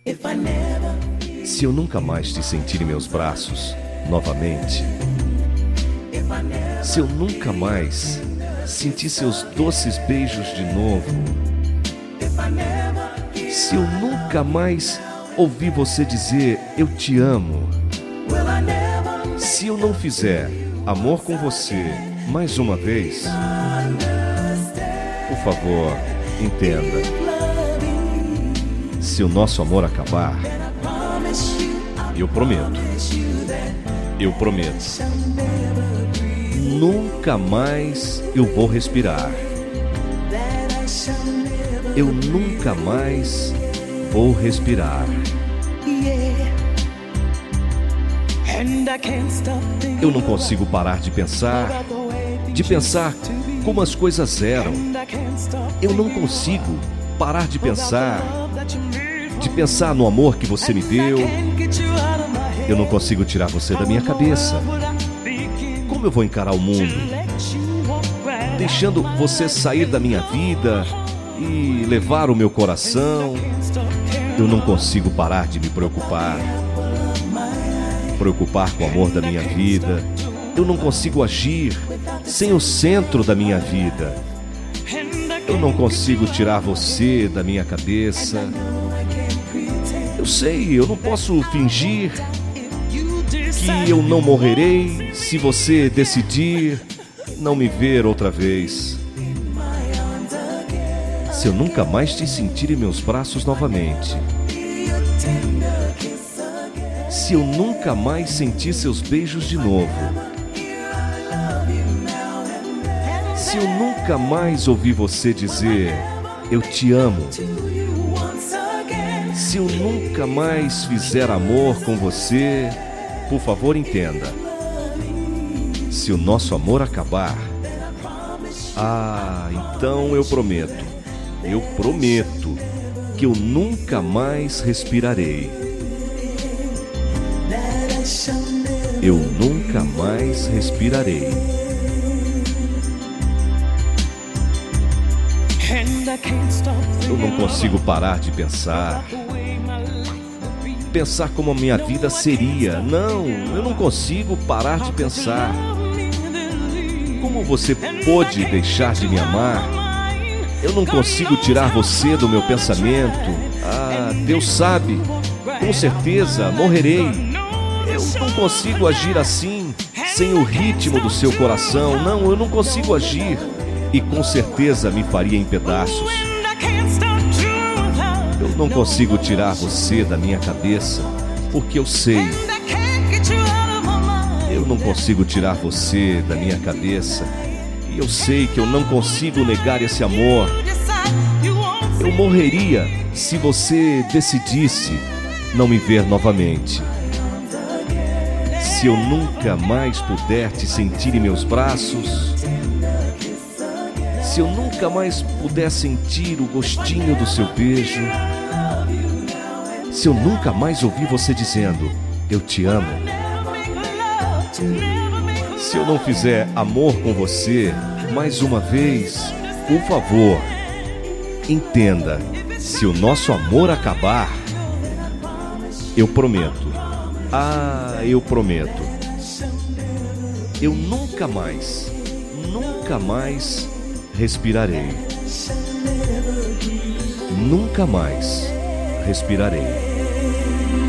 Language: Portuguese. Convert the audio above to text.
Se eu nunca mais te sentir em meus braços novamente, se eu nunca mais sentir seus doces beijos de novo, se eu nunca mais ouvir você dizer eu te amo, se eu não fizer amor com você mais uma vez, por favor, entenda. Se o nosso amor acabar, eu prometo, nunca mais eu vou respirar. Eu nunca mais vou respirar. Eu não consigo parar de pensar como as coisas eram. Eu não consigo parar de pensar no amor que você me deu. Eu não consigo tirar você da minha cabeça. Como eu vou encarar o mundo deixando você sair da minha vida e levar o meu coração? Eu não consigo parar de me preocupar com o amor da minha vida. Eu não consigo agir sem o centro da minha vida. Eu não consigo tirar você da minha cabeça. Eu sei, eu não posso fingir que eu não morrerei se você decidir não me ver outra vez. Se eu nunca mais te sentir em meus braços novamente, se eu nunca mais sentir seus beijos de novo, se eu nunca mais ouvir você dizer eu te amo, se eu nunca mais fizer amor com você, por favor, entenda. Se o nosso amor acabar, então eu prometo que eu nunca mais respirarei. Eu nunca mais respirarei. Eu não consigo parar de pensar como a minha vida seria. Não, eu não consigo parar de pensar. Como você pôde deixar de me amar? Eu não consigo tirar você do meu pensamento. Deus sabe, com certeza morrerei. Eu não consigo agir assim, sem o ritmo do seu coração. Não, eu não consigo agir. E com certeza me faria em pedaços. Eu não consigo tirar você da minha cabeça, porque eu sei. Eu não consigo tirar você da minha cabeça. E eu sei que eu não consigo negar esse amor. Eu morreria se você decidisse não me ver novamente. Se eu nunca mais puder te sentir em meus braços, se eu nunca mais puder sentir o gostinho do seu beijo, se eu nunca mais ouvir você dizendo eu te amo, se eu não fizer amor com você mais uma vez, por favor, entenda. Se o nosso amor acabar, eu prometo, eu prometo, eu nunca mais respirarei. Nunca mais respirarei.